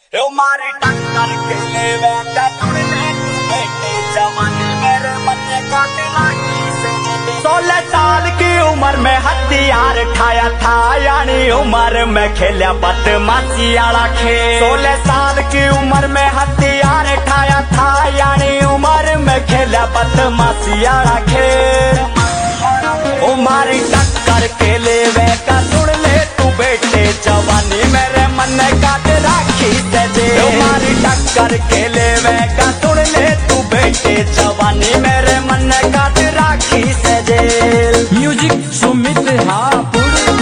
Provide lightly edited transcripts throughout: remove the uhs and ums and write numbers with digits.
मारी टक्कर के लेवे बेटे जवानी मेरे मन काट लागी से 16 साल की उम्र में हथियार ठाया था, यानी उम्र में खेलिया बदमाशी वाला खेल। 16 साल की उम्र में हथियार ठाया था, यानी उम्र में खेलिया बदमाशी वाला खेल। मारी टक्कर के लेवे का सुन ले तू बेटे जवानी मेरे मन काट राखी से जेल। मारी टक्कर के लेवे का सुन ले तू बेटे जवानी मेरे मन काट राखी से जेल। म्यूजिक सुमित हापुड़।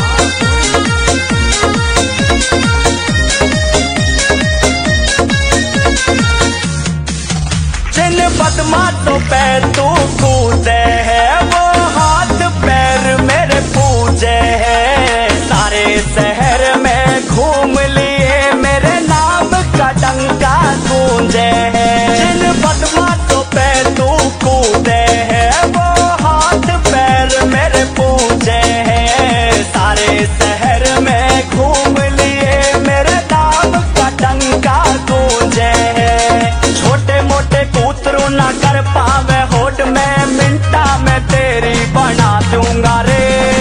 जिन बदमाशों पे तू कूदे है वो हाथ पैर मेरे पूजे है। सारे शहर में घूम लिए मेरे नाम का डंका गूंजे है। जिन बदमाशों पे तू कूदे है वो हाथ पैर मेरे पूजे है। सारे शहर में घूम लिए मेरे नाम का डंका गूंजे है। छोटे मोटे कूतरू ना कर पावे होठ में मिनटा में तेरी बना दूंगा रे।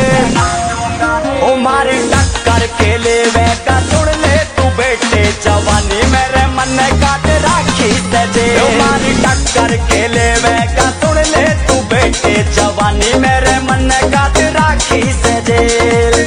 ओ मारी टक्कर के लेवे का सुन ले तू बेटे जवानी मेरे मन काट राखी से जेल। ओ मारी टक्कर के लेवे का सुन ले तू बेटे जवानी मेरे मन काट राखी से जेल।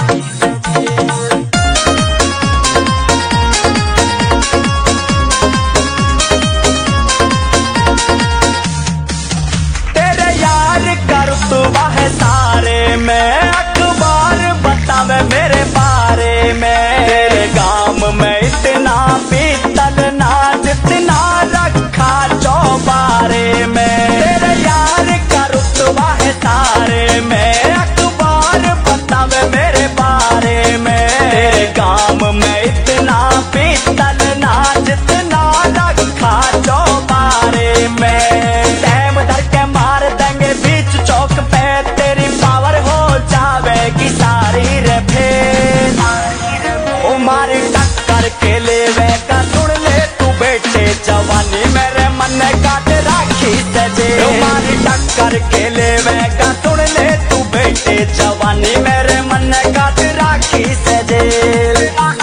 रुतबा है सारे में अखबार बतावे मेरे बारे में। तेरे गांव में इतना पीतल ना जितना रखा चौबारे में। तेरे यार का रुतबा है सारे में अखबार बतावे मेरे बारे में। तेरे गांव में इतना पीतल ना जितना रखा चौबारे में। टाइम धर के मार देंगे बीच चौक पे तेरी पावर हो जावेगी सारी रे फेल। ओ मारी टक्कर के लेवे का सुन ले तू बेटे जवानी मेरे मन काट राखी से जेल। ओ मारी टक्कर के लेवे का सुन ले तू बेटे जवानी मेरे मन काट राखी से जेल।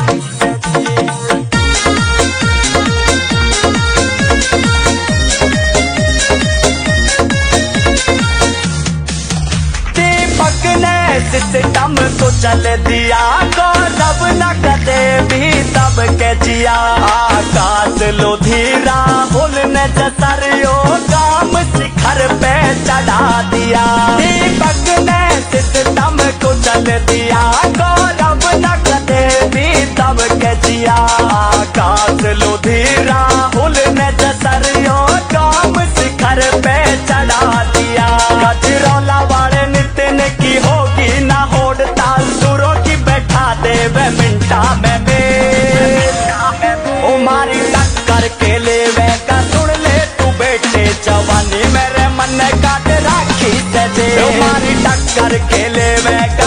सिस्टम को चल दिया गौरव न कदे भी तब के जिया। आकाश लोधी राहुल ने जसरियो काम शिखर पे चढ़ा दिया। दीपक ने सिस्टम को चल दिया गौरव न कदे भी तब के जिया। आकाश लोधी राहुल ने जसरियो काम शिखर पे चढ़ा दिया। गजरौला वाले नितिन की होगी ना होड़ ताल सुरों की बैठा देवे मिनटा में मेल। ओ मारी टक्कर के लेवे का सुन ले तू बेटे जवानी मेरे मन काट राखी से जेल। ओ मारी टक्कर के लेवे